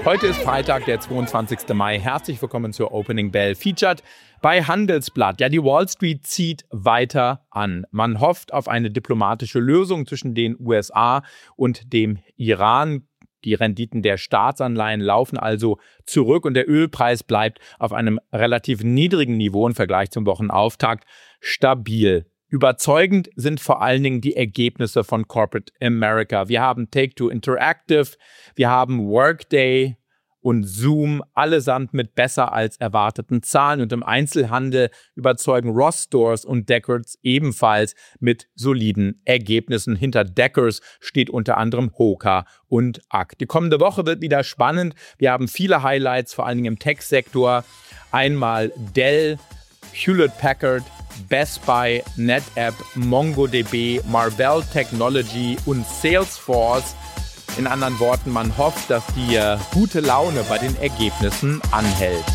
Heute ist Freitag, der 22. Mai. Herzlich willkommen zur Opening Bell. Featured bei Handelsblatt. Ja, die Wall Street zieht weiter an. Man hofft auf eine diplomatische Lösung zwischen den USA und dem Iran. Die Renditen der Staatsanleihen laufen also zurück und der Ölpreis bleibt auf einem relativ niedrigen Niveau im Vergleich zum Wochenauftakt stabil. Überzeugend sind vor allen Dingen die Ergebnisse von Corporate America. Wir haben Take-Two Interactive, wir haben Workday und Zoom, allesamt mit besser als erwarteten Zahlen. Und im Einzelhandel überzeugen Ross Stores und Deckers ebenfalls mit soliden Ergebnissen. Hinter Deckers steht unter anderem Hoka und ACT. Die kommende Woche wird wieder spannend. Wir haben viele Highlights, vor allen Dingen im Tech-Sektor. Einmal Dell, Hewlett-Packard, Best Buy, NetApp, MongoDB, Marvell Technology und Salesforce. In anderen Worten, man hofft, dass die gute Laune bei den Ergebnissen anhält.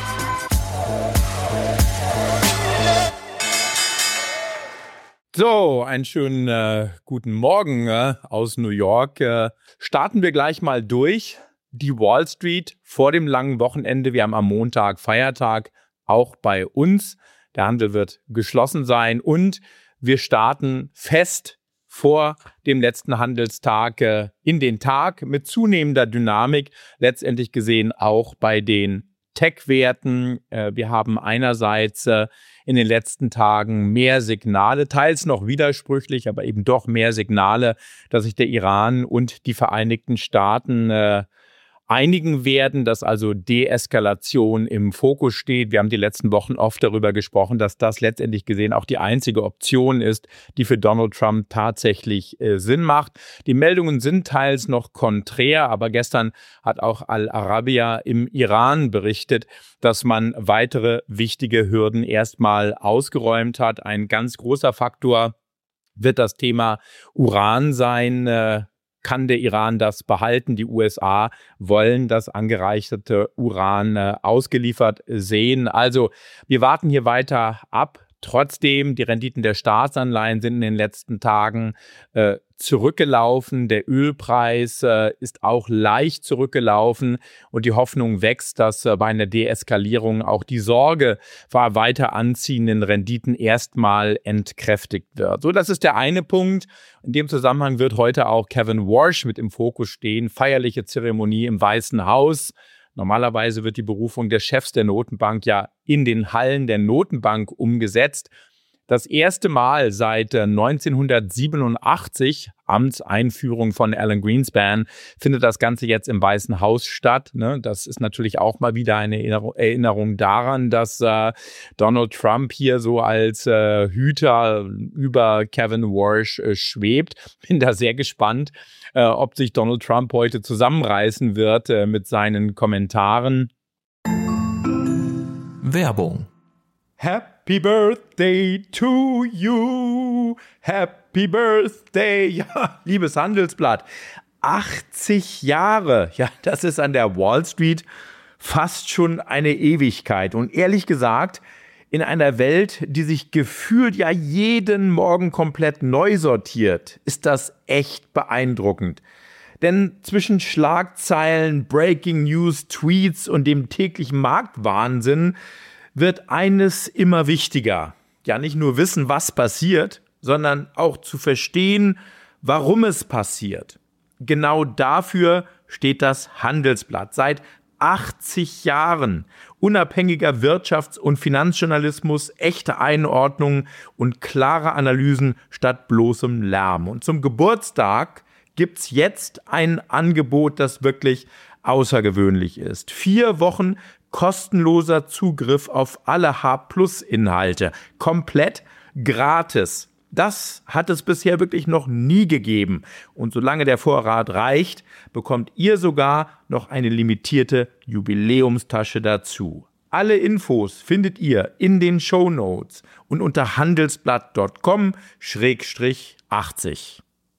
So, einen schönen guten Morgen aus New York. Starten wir gleich mal durch. Die Wall Street vor dem langen Wochenende. Wir haben am Montag Feiertag, auch bei uns. Der Handel wird geschlossen sein und wir starten fest vor dem letzten Handelstag in den Tag mit zunehmender Dynamik, letztendlich gesehen auch bei den Tech-Werten. Wir haben einerseits in den letzten Tagen mehr Signale, teils noch widersprüchlich, aber eben doch mehr Signale, dass sich der Iran und die Vereinigten Staaten einigen werden, dass also Deeskalation im Fokus steht. Wir haben die letzten Wochen oft darüber gesprochen, dass das letztendlich gesehen auch die einzige Option ist, die für Donald Trump tatsächlich Sinn macht. Die Meldungen sind teils noch konträr, aber gestern hat auch Al Arabiya im Iran berichtet, dass man weitere wichtige Hürden erstmal ausgeräumt hat. Ein ganz großer Faktor wird das Thema Uran sein. Kann der Iran das behalten? Die USA wollen das angereicherte Uran ausgeliefert sehen. Also wir warten hier weiter ab. Trotzdem, die Renditen der Staatsanleihen sind in den letzten Tagen zurückgelaufen. Der Ölpreis ist auch leicht zurückgelaufen und die Hoffnung wächst, dass bei einer Deeskalierung auch die Sorge vor weiter anziehenden Renditen erstmal entkräftigt wird. So, das ist der eine Punkt. In dem Zusammenhang wird heute auch Kevin Warsh mit im Fokus stehen. Feierliche Zeremonie im Weißen Haus. Normalerweise wird die Berufung des Chefs der Notenbank ja in den Hallen der Notenbank umgesetzt. Das erste Mal seit 1987, Amtseinführung von Alan Greenspan, findet das Ganze jetzt im Weißen Haus statt. Das ist natürlich auch mal wieder eine Erinnerung daran, dass Donald Trump hier so als Hüter über Kevin Warsh schwebt. Bin da sehr gespannt, ob sich Donald Trump heute zusammenreißen wird mit seinen Kommentaren. Werbung. Happy Birthday to you, Happy Birthday, ja, liebes Handelsblatt, 80 Jahre, ja, das ist an der Wall Street fast schon eine Ewigkeit und ehrlich gesagt, in einer Welt, die sich gefühlt ja jeden Morgen komplett neu sortiert, ist das echt beeindruckend. Denn zwischen Schlagzeilen, Breaking News, Tweets und dem täglichen Marktwahnsinn wird eines immer wichtiger. Ja, nicht nur wissen, was passiert, sondern auch zu verstehen, warum es passiert. Genau dafür steht das Handelsblatt. Seit 80 Jahren unabhängiger Wirtschafts- und Finanzjournalismus, echte Einordnungen und klare Analysen statt bloßem Lärm. Und zum Geburtstag gibt's jetzt ein Angebot, das wirklich außergewöhnlich ist. 4 Wochen kostenloser Zugriff auf alle H+-Inhalte. Komplett gratis. Das hat es bisher wirklich noch nie gegeben. Und solange der Vorrat reicht, bekommt ihr sogar noch eine limitierte Jubiläumstasche dazu. Alle Infos findet ihr in den Shownotes und unter handelsblatt.com/80.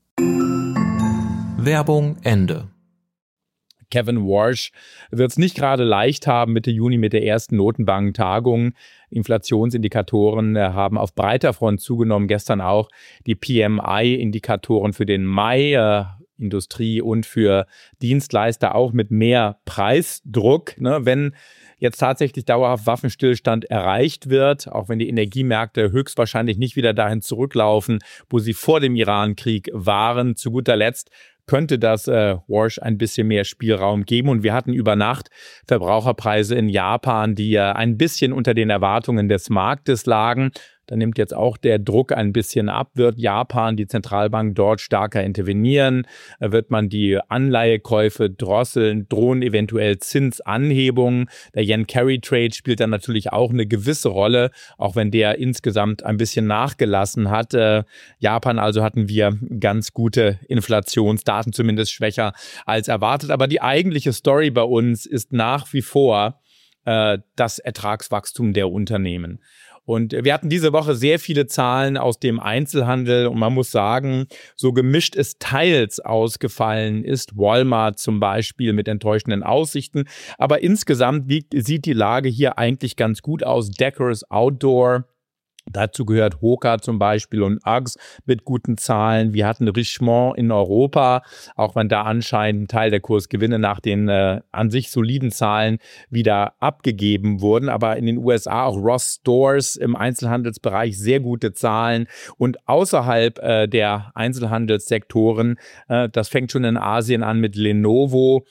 Werbung Ende. Kevin Warsh wird es nicht gerade leicht haben Mitte Juni mit der ersten Notenbanktagung. Inflationsindikatoren haben auf breiter Front zugenommen. Gestern auch die PMI-Indikatoren für den Mai. Industrie und für Dienstleister auch mit mehr Preisdruck, ne? Wenn jetzt tatsächlich dauerhaft Waffenstillstand erreicht wird, auch wenn die Energiemärkte höchstwahrscheinlich nicht wieder dahin zurücklaufen, wo sie vor dem Iran-Krieg waren. Zu guter Letzt könnte das Warsh ein bisschen mehr Spielraum geben. Und wir hatten über Nacht Verbraucherpreise in Japan, die ein bisschen unter den Erwartungen des Marktes lagen. Da nimmt jetzt auch der Druck ein bisschen ab. Wird Japan, die Zentralbank dort stärker intervenieren? Wird man die Anleihekäufe drosseln? Drohen eventuell Zinsanhebungen? Der Yen-Carry-Trade spielt dann natürlich auch eine gewisse Rolle, auch wenn der insgesamt ein bisschen nachgelassen hat. Japan also hatten wir ganz gute Inflationsdaten, zumindest schwächer als erwartet. Aber die eigentliche Story bei uns ist nach wie vor das Ertragswachstum der Unternehmen. Und wir hatten diese Woche sehr viele Zahlen aus dem Einzelhandel und man muss sagen, so gemischt es teils ausgefallen ist, Walmart zum Beispiel mit enttäuschenden Aussichten, aber insgesamt sieht die Lage hier eigentlich ganz gut aus. Deckers Outdoor, dazu gehört Hoka zum Beispiel und Uggs mit guten Zahlen. Wir hatten Richemont in Europa, auch wenn da anscheinend ein Teil der Kursgewinne nach den an sich soliden Zahlen wieder abgegeben wurden. Aber in den USA auch Ross Stores im Einzelhandelsbereich sehr gute Zahlen. Und außerhalb der Einzelhandelssektoren, das fängt schon in Asien an mit Lenovo,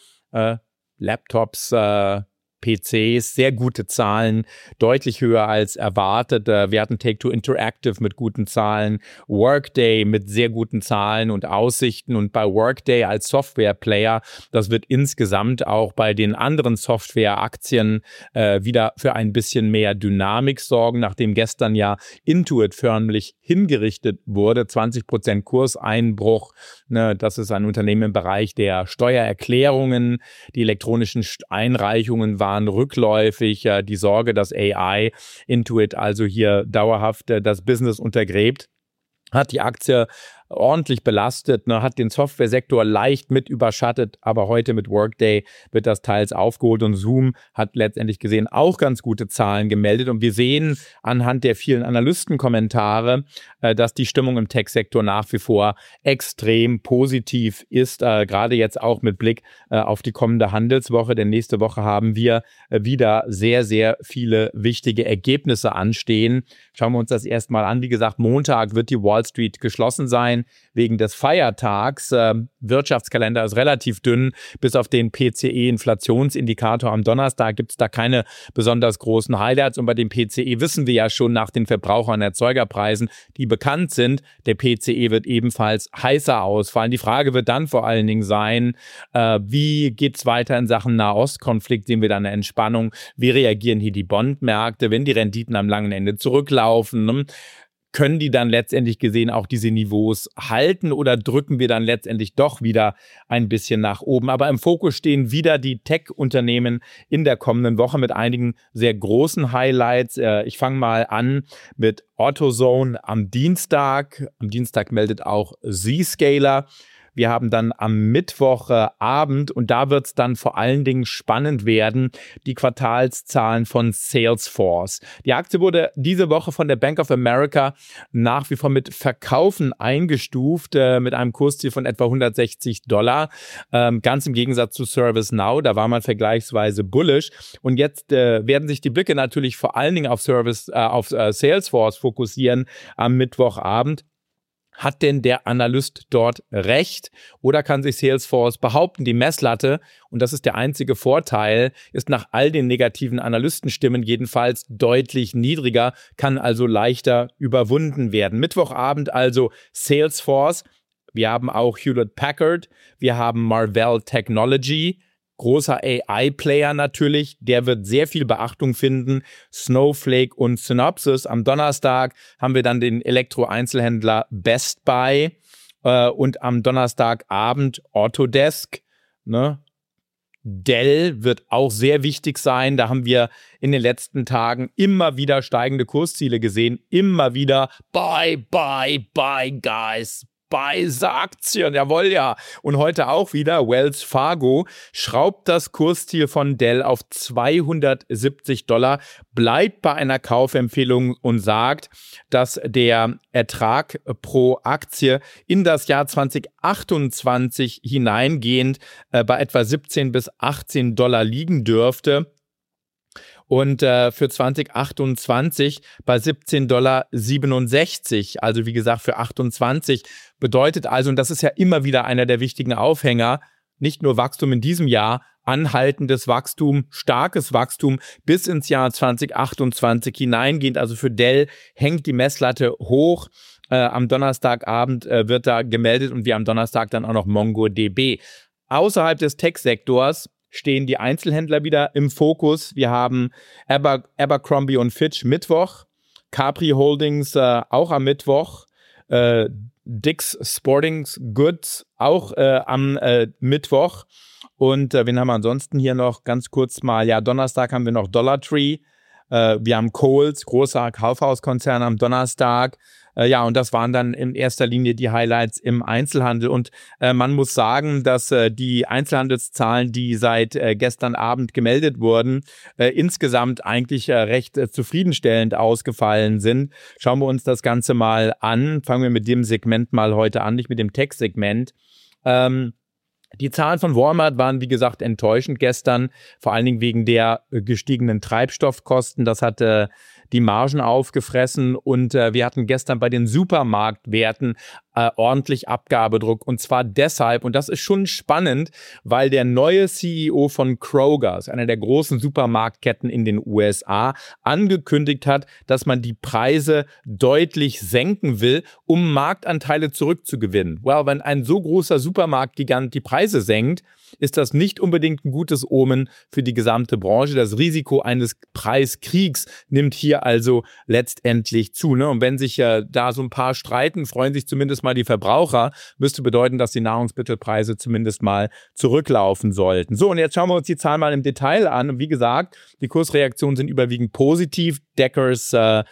Laptops, PCs, sehr gute Zahlen, deutlich höher als erwartet. Wir hatten Take-Two Interactive mit guten Zahlen, Workday mit sehr guten Zahlen und Aussichten. Und bei Workday als Software-Player, das wird insgesamt auch bei den anderen Software-Aktien wieder für ein bisschen mehr Dynamik sorgen, nachdem gestern ja Intuit förmlich hingerichtet wurde. 20% Kurseinbruch. Ne, das ist ein Unternehmen im Bereich der Steuererklärungen. Die elektronischen Einreichungen waren rückläufig. Die Sorge, dass AI Intuit also hier dauerhaft das Business untergräbt, hat die Aktie ordentlich belastet, ne, hat den Softwaresektor leicht mit überschattet, aber heute mit Workday wird das teils aufgeholt und Zoom hat letztendlich gesehen auch ganz gute Zahlen gemeldet und wir sehen anhand der vielen Analystenkommentare, dass die Stimmung im Tech-Sektor nach wie vor extrem positiv ist, gerade jetzt auch mit Blick auf die kommende Handelswoche, denn nächste Woche haben wir wieder sehr, sehr viele wichtige Ergebnisse anstehen. Schauen wir uns das erstmal an. Wie gesagt, Montag wird die Wall Street geschlossen sein, wegen des Feiertags. Wirtschaftskalender ist relativ dünn. Bis auf den PCE-Inflationsindikator am Donnerstag gibt es da keine besonders großen Highlights. Und bei dem PCE wissen wir ja schon nach den Verbraucher- und Erzeugerpreisen, die bekannt sind, der PCE wird ebenfalls heißer ausfallen. Die Frage wird dann vor allen Dingen sein, wie geht es weiter in Sachen Nahostkonflikt? Sehen wir da eine Entspannung? Wie reagieren hier die Bondmärkte, wenn die Renditen am langen Ende zurücklaufen? Ne? Können die dann letztendlich gesehen auch diese Niveaus halten oder drücken wir dann letztendlich doch wieder ein bisschen nach oben? Aber im Fokus stehen wieder die Tech-Unternehmen in der kommenden Woche mit einigen sehr großen Highlights. Ich fange mal an mit AutoZone am Dienstag. Am Dienstag meldet auch Zscaler. Wir haben dann am Mittwochabend, und da wird es dann vor allen Dingen spannend werden, die Quartalszahlen von Salesforce. Die Aktie wurde diese Woche von der Bank of America nach wie vor mit Verkaufen eingestuft, mit einem Kursziel von etwa $160. Ganz im Gegensatz zu ServiceNow, da war man vergleichsweise bullish. Und jetzt werden sich die Blicke natürlich vor allen Dingen auf Salesforce fokussieren am Mittwochabend. Hat denn der Analyst dort recht oder kann sich Salesforce behaupten, die Messlatte, und das ist der einzige Vorteil, ist nach all den negativen Analystenstimmen jedenfalls deutlich niedriger, kann also leichter überwunden werden. Mittwochabend also Salesforce, wir haben auch Hewlett-Packard, wir haben Marvell Technology, großer AI-Player natürlich, der wird sehr viel Beachtung finden. Snowflake und Synopsys. Am Donnerstag haben wir dann den Elektro-Einzelhändler Best Buy und am Donnerstagabend Autodesk. Ne? Dell wird auch sehr wichtig sein. Da haben wir in den letzten Tagen immer wieder steigende Kursziele gesehen. Immer wieder buy, guys. bei Aktien, jawohl, ja. Und heute auch wieder Wells Fargo schraubt das Kursziel von Dell auf $270, bleibt bei einer Kaufempfehlung und sagt, dass der Ertrag pro Aktie in das Jahr 2028 hineingehend bei etwa 17 bis $18 liegen dürfte. Und für 2028 bei $17,67. Also wie gesagt für 28 bedeutet also, und das ist ja immer wieder einer der wichtigen Aufhänger, nicht nur Wachstum in diesem Jahr, anhaltendes Wachstum, starkes Wachstum bis ins Jahr 2028 hineingehend. Also für Dell hängt die Messlatte hoch. Am Donnerstagabend wird da gemeldet und wir am Donnerstag dann auch noch MongoDB. Außerhalb des Tech-Sektors stehen die Einzelhändler wieder im Fokus. Wir haben Abercrombie & Fitch Mittwoch, Capri Holdings auch am Mittwoch, Dick's Sporting Goods auch am Mittwoch. Und wen haben wir ansonsten hier noch? Ganz kurz mal, ja, Donnerstag haben wir noch Dollar Tree. Wir haben Kohl's, großer Kaufhauskonzern am Donnerstag. Ja, und das waren dann in erster Linie die Highlights im Einzelhandel. Und man muss sagen, dass die Einzelhandelszahlen, die seit gestern Abend gemeldet wurden, insgesamt eigentlich recht zufriedenstellend ausgefallen sind. Schauen wir uns das Ganze mal an. Fangen wir mit dem Segment mal heute an, nicht mit dem Tech-Segment. Die Zahlen von Walmart waren, wie gesagt, enttäuschend gestern, vor allen Dingen wegen der gestiegenen Treibstoffkosten. Das hat die Margen aufgefressen und wir hatten gestern bei den Supermarktwerten ordentlich Abgabedruck und zwar deshalb, und das ist schon spannend, weil der neue CEO von Kroger, einer der großen Supermarktketten in den USA, angekündigt hat, dass man die Preise deutlich senken will, um Marktanteile zurückzugewinnen. Well, wenn ein so großer Supermarktgigant die Preise senkt, ist das nicht unbedingt ein gutes Omen für die gesamte Branche. Das Risiko eines Preiskriegs nimmt hier also letztendlich zu. Ne? Und wenn sich da so ein paar streiten, freuen sich zumindest mal die Verbraucher, müsste bedeuten, dass die Nahrungsmittelpreise zumindest mal zurücklaufen sollten. So, und jetzt schauen wir uns die Zahlen mal im Detail an. Und wie gesagt, die Kursreaktionen sind überwiegend positiv. Deckers hat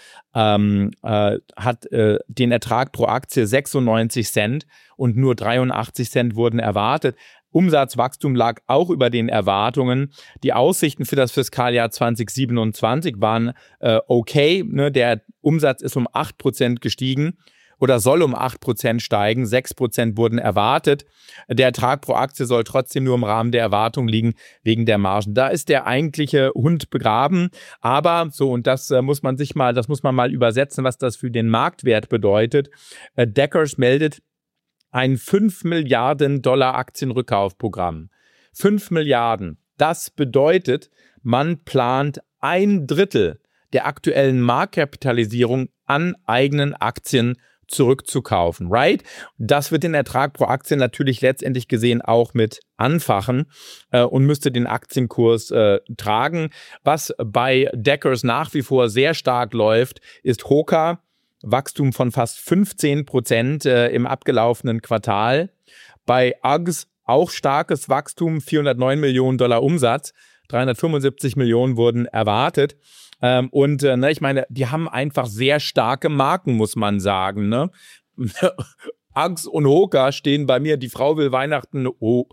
den Ertrag pro Aktie 96 Cent und nur 83 Cent wurden erwartet. Umsatzwachstum lag auch über den Erwartungen. Die Aussichten für das Fiskaljahr 2027 waren okay. Ne? Der Umsatz ist um 8% gestiegen oder soll um 8% steigen. 6% wurden erwartet. Der Ertrag pro Aktie soll trotzdem nur im Rahmen der Erwartung liegen wegen der Margen. Da ist der eigentliche Hund begraben. Aber so, und das muss man mal übersetzen, was das für den Marktwert bedeutet. Deckers meldet ein 5 Milliarden Dollar Aktienrückkaufprogramm. 5 Milliarden. Das bedeutet, man plant 1/3 der aktuellen Marktkapitalisierung an eigenen Aktien zurückzukaufen, right? Das wird den Ertrag pro Aktie natürlich letztendlich gesehen auch mit anfachen und müsste den Aktienkurs tragen. Was bei Deckers nach wie vor sehr stark läuft, ist Hoka. Wachstum von fast 15% im abgelaufenen Quartal. Bei UGG auch starkes Wachstum, $409 Millionen Umsatz, 375 Millionen wurden erwartet. Ich meine, die haben einfach sehr starke Marken, muss man sagen. Ne? UGG und Hoka stehen bei mir. Die Frau will Weihnachten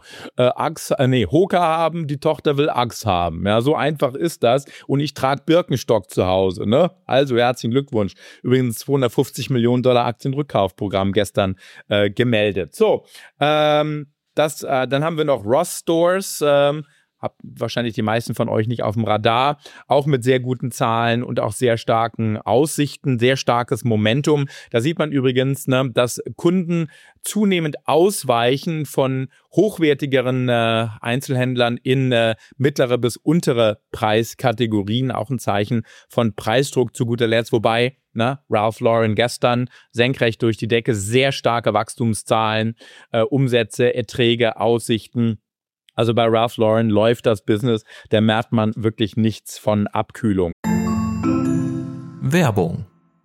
Hoka haben, die Tochter will UGG haben. Ja, so einfach ist das. Und ich trage Birkenstock zu Hause. Ne? Also herzlichen Glückwunsch. Übrigens $250 Millionen Aktienrückkaufprogramm gestern gemeldet. So, dann haben wir noch Ross Stores. Habt wahrscheinlich die meisten von euch nicht auf dem Radar, auch mit sehr guten Zahlen und auch sehr starken Aussichten, sehr starkes Momentum. Da sieht man übrigens, ne, dass Kunden zunehmend ausweichen von hochwertigeren Einzelhändlern in mittlere bis untere Preiskategorien, auch ein Zeichen von Preisdruck zu guter Letzt, wobei Ralph Lauren gestern senkrecht durch die Decke, sehr starke Wachstumszahlen, Umsätze, Erträge, Aussichten. Also bei Ralph Lauren läuft das Business, da merkt man wirklich nichts von Abkühlung. Werbung.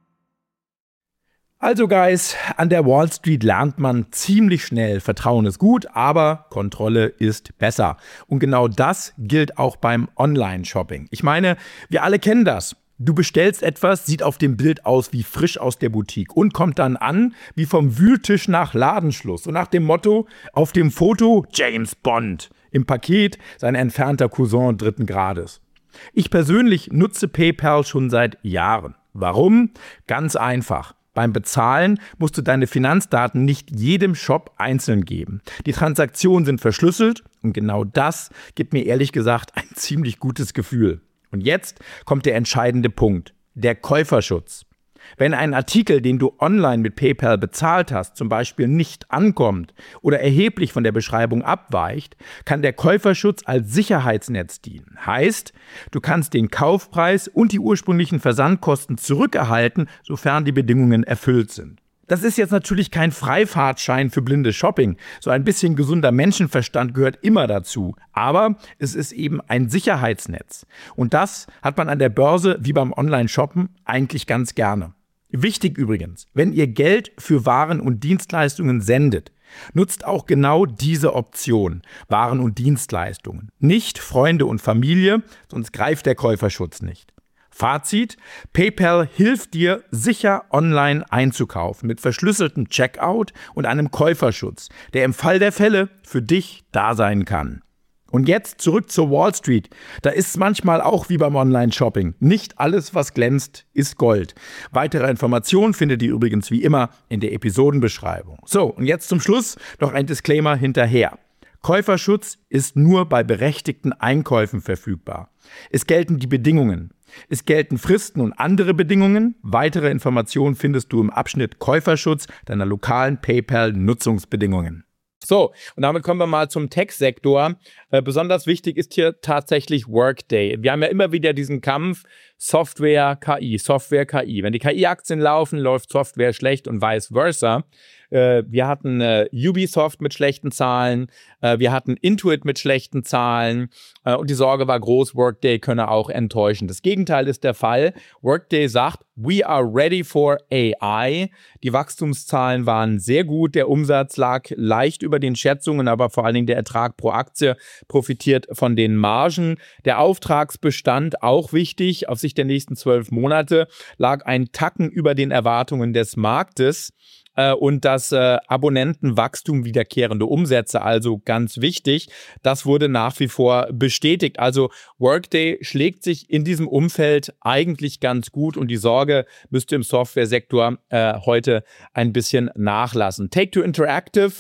Also Guys, an der Wall Street lernt man ziemlich schnell, Vertrauen ist gut, aber Kontrolle ist besser. Und genau das gilt auch beim Online-Shopping. Ich meine, wir alle kennen das. Du bestellst etwas, sieht auf dem Bild aus wie frisch aus der Boutique und kommt dann an wie vom Wühltisch nach Ladenschluss. Und nach dem Motto, auf dem Foto James Bond, im Paket sein entfernter Cousin 3. Grades. Ich persönlich nutze PayPal schon seit Jahren. Warum? Ganz einfach. Beim Bezahlen musst du deine Finanzdaten nicht jedem Shop einzeln geben. Die Transaktionen sind verschlüsselt und genau das gibt mir ehrlich gesagt ein ziemlich gutes Gefühl. Und jetzt kommt der entscheidende Punkt, der Käuferschutz. Wenn ein Artikel, den du online mit PayPal bezahlt hast, zum Beispiel nicht ankommt oder erheblich von der Beschreibung abweicht, kann der Käuferschutz als Sicherheitsnetz dienen. Heißt, du kannst den Kaufpreis und die ursprünglichen Versandkosten zurückerhalten, sofern die Bedingungen erfüllt sind. Das ist jetzt natürlich kein Freifahrtschein für blindes Shopping. So ein bisschen gesunder Menschenverstand gehört immer dazu. Aber es ist eben ein Sicherheitsnetz. Und das hat man an der Börse wie beim Online-Shoppen eigentlich ganz gerne. Wichtig übrigens, wenn ihr Geld für Waren und Dienstleistungen sendet, nutzt auch genau diese Option, Waren und Dienstleistungen. Nicht Freunde und Familie, sonst greift der Käuferschutz nicht. Fazit: PayPal hilft dir, sicher online einzukaufen mit verschlüsseltem Checkout und einem Käuferschutz, der im Fall der Fälle für dich da sein kann. Und jetzt zurück zur Wall Street. Da ist es manchmal auch wie beim Online-Shopping. Nicht alles, was glänzt, ist Gold. Weitere Informationen findet ihr übrigens wie immer in der Episodenbeschreibung. So, und jetzt zum Schluss noch ein Disclaimer hinterher. Käuferschutz ist nur bei berechtigten Einkäufen verfügbar. Es gelten die Bedingungen. Es gelten Fristen und andere Bedingungen. Weitere Informationen findest du im Abschnitt Käuferschutz deiner lokalen PayPal-Nutzungsbedingungen. So, und damit kommen wir mal zum Tech-Sektor. Besonders wichtig ist hier tatsächlich Workday. Wir haben ja immer wieder diesen Kampf Software, KI, Software, KI. Wenn die KI-Aktien laufen, läuft Software schlecht und vice versa. Wir hatten Ubisoft mit schlechten Zahlen, wir hatten Intuit mit schlechten Zahlen und die Sorge war groß, Workday könne auch enttäuschen. Das Gegenteil ist der Fall. Workday sagt, we are ready for AI. Die Wachstumszahlen waren sehr gut, der Umsatz lag leicht über den Schätzungen, aber vor allen Dingen der Ertrag pro Aktie profitiert von den Margen. Der Auftragsbestand, auch wichtig, auf Sicht der nächsten 12 Monate, lag ein Tacken über den Erwartungen des Marktes. Und das Abonnentenwachstum, wiederkehrende Umsätze, also ganz wichtig, das wurde nach wie vor bestätigt. Also Workday schlägt sich in diesem Umfeld eigentlich ganz gut und die Sorge müsste im Softwaresektor heute ein bisschen nachlassen. Take-Two Interactive,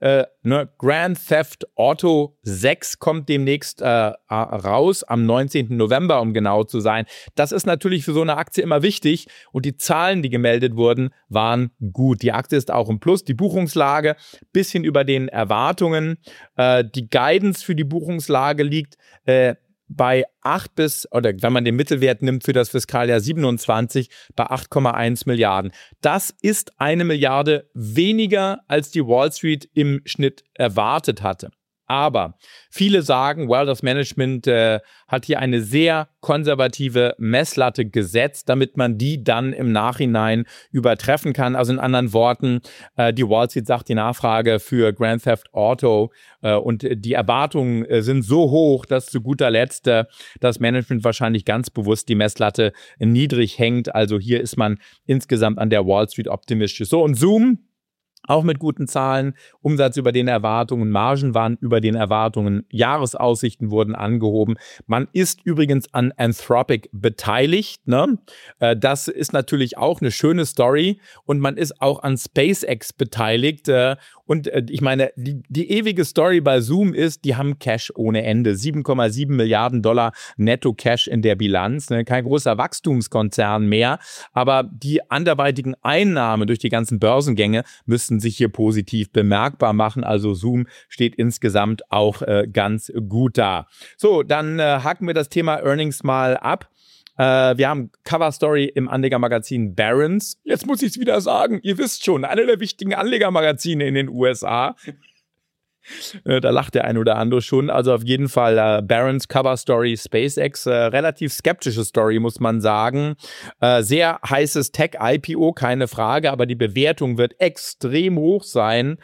Grand Theft Auto 6 kommt demnächst raus, am 19. November, um genau zu sein. Das ist natürlich für so eine Aktie immer wichtig und die Zahlen, die gemeldet wurden, waren gut. Die Aktie ist auch im Plus, die Buchungslage bisschen über den Erwartungen. Die Guidance für die Buchungslage liegt bei 8 bis, oder wenn man den Mittelwert nimmt für das Fiskaljahr 27, bei 8,1 Milliarden. Das ist 1 Milliarde weniger, als die Wall Street im Schnitt erwartet hatte. Aber viele sagen, das Management hat hier eine sehr konservative Messlatte gesetzt, damit man die dann im Nachhinein übertreffen kann. Also in anderen Worten, die Wall Street sagt, die Nachfrage für Grand Theft Auto und die Erwartungen sind so hoch, dass zu guter Letzt das Management wahrscheinlich ganz bewusst die Messlatte niedrig hängt. Also hier ist man insgesamt an der Wall Street optimistisch. So, und Zoom, auch mit guten Zahlen, Umsatz über den Erwartungen, Margen waren über den Erwartungen, Jahresaussichten wurden angehoben. Man ist übrigens an Anthropic beteiligt, ne? Das ist natürlich auch eine schöne Story und man ist auch an SpaceX beteiligt. Und ich meine, die ewige Story bei Zoom ist, die haben Cash ohne Ende. 7,7 Milliarden Dollar netto Cash in der Bilanz. Ne? Kein großer Wachstumskonzern mehr. Aber die anderweitigen Einnahmen durch die ganzen Börsengänge müssten sich hier positiv bemerkbar machen. Also Zoom steht insgesamt auch ganz gut da. So, dann haken wir das Thema Earnings mal ab. Wir haben Cover-Story im Anlegermagazin Barron's. Jetzt muss ich es wieder sagen, ihr wisst schon, eine der wichtigen Anlegermagazine in den USA. Da lacht der ein oder andere schon. Also auf jeden Fall Barron's Cover Story SpaceX. Relativ skeptische Story, muss man sagen. Sehr heißes Tech-IPO, keine Frage, aber die Bewertung wird extrem hoch sein.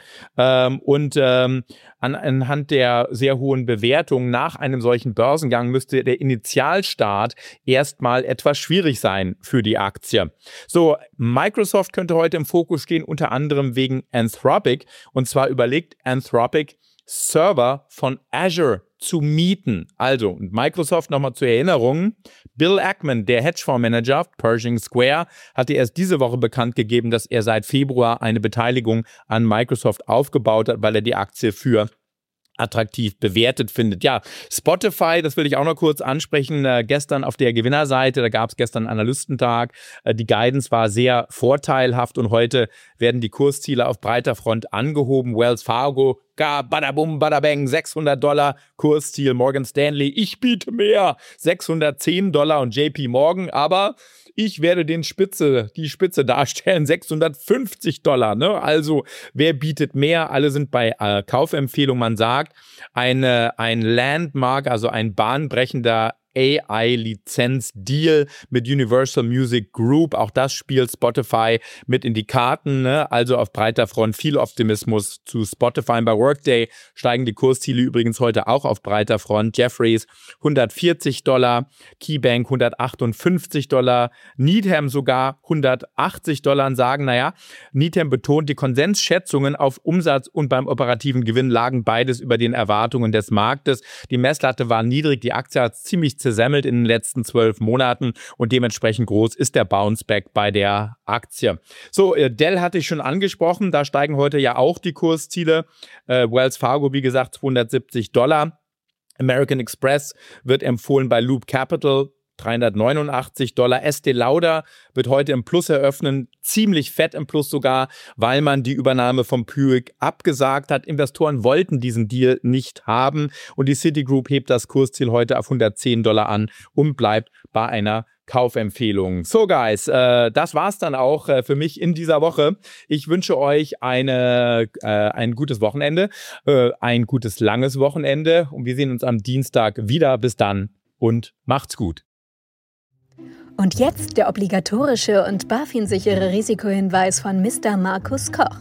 Anhand der sehr hohen Bewertung nach einem solchen Börsengang müsste der Initialstart erstmal etwas schwierig sein für die Aktie. So, Microsoft könnte heute im Fokus stehen, unter anderem wegen Anthropic. Und zwar überlegt Anthropic, Server von Azure zu mieten. Also, Microsoft nochmal zur Erinnerung, Bill Ackman, der Hedgefondsmanager Pershing Square, hatte erst diese Woche bekannt gegeben, dass er seit Februar eine Beteiligung an Microsoft aufgebaut hat, weil er die Aktie für attraktiv bewertet findet. Ja, Spotify, das will ich auch noch kurz ansprechen, gestern auf der Gewinnerseite, da gab es gestern einen Analystentag, die Guidance war sehr vorteilhaft und heute werden die Kursziele auf breiter Front angehoben. Wells Fargo, badabum, badabang, $600 Kursziel, Morgan Stanley, ich biete mehr, $610 und JP Morgan, aber ich werde die Spitze darstellen, $650. Ne? Also, wer bietet mehr? Alle sind bei Kaufempfehlung. Man sagt, ein Landmark, also ein bahnbrechender AI-Lizenz-Deal mit Universal Music Group. Auch das spielt Spotify mit in die Karten. Ne? Also auf breiter Front viel Optimismus zu Spotify. Bei Workday steigen die Kursziele übrigens heute auch auf breiter Front. Jefferies $140, KeyBank $158, Needham sogar $180 und sagen, naja, Needham betont, die Konsensschätzungen auf Umsatz und beim operativen Gewinn lagen beides über den Erwartungen des Marktes. Die Messlatte war niedrig, die Aktie hat ziemlich zersemmelt in den letzten 12 Monaten und dementsprechend groß ist der Bounceback bei der Aktie. So, Dell hatte ich schon angesprochen, da steigen heute ja auch die Kursziele. Wells Fargo, wie gesagt, $270. American Express wird empfohlen bei Loop Capital, $389. Estée Lauder wird heute im Plus eröffnen, ziemlich fett im Plus sogar, weil man die Übernahme von Puig abgesagt hat. Investoren wollten diesen Deal nicht haben und die Citigroup hebt das Kursziel heute auf $110 an und bleibt bei einer Kaufempfehlung. So guys, das war's dann auch für mich in dieser Woche. Ich wünsche euch ein gutes Wochenende, ein gutes langes Wochenende und wir sehen uns am Dienstag wieder. Bis dann und macht's gut. Und jetzt der obligatorische und BaFin-sichere Risikohinweis von Mr. Markus Koch.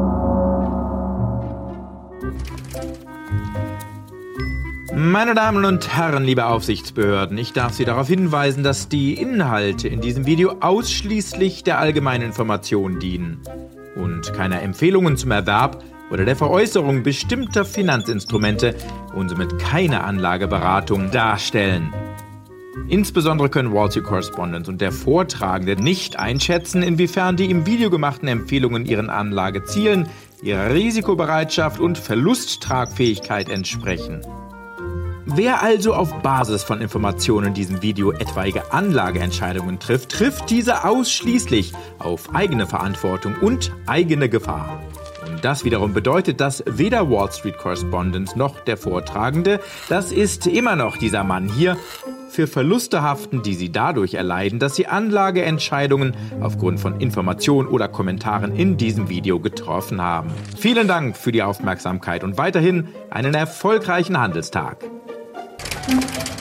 Meine Damen und Herren, liebe Aufsichtsbehörden, ich darf Sie darauf hinweisen, dass die Inhalte in diesem Video ausschließlich der allgemeinen Information dienen und keine Empfehlungen zum Erwerb oder der Veräußerung bestimmter Finanzinstrumente und somit keine Anlageberatung darstellen. Insbesondere können Wall Street Correspondent und der Vortragende nicht einschätzen, inwiefern die im Video gemachten Empfehlungen ihren Anlagezielen, ihrer Risikobereitschaft und Verlusttragfähigkeit entsprechen. Wer also auf Basis von Informationen in diesem Video etwaige Anlageentscheidungen trifft diese ausschließlich auf eigene Verantwortung und eigene Gefahr. Und das wiederum bedeutet, dass weder Wall Street Correspondent noch der Vortragende, das ist immer noch dieser Mann hier, für Verluste haften, die sie dadurch erleiden, dass sie Anlageentscheidungen aufgrund von Informationen oder Kommentaren in diesem Video getroffen haben. Vielen Dank für die Aufmerksamkeit und weiterhin einen erfolgreichen Handelstag.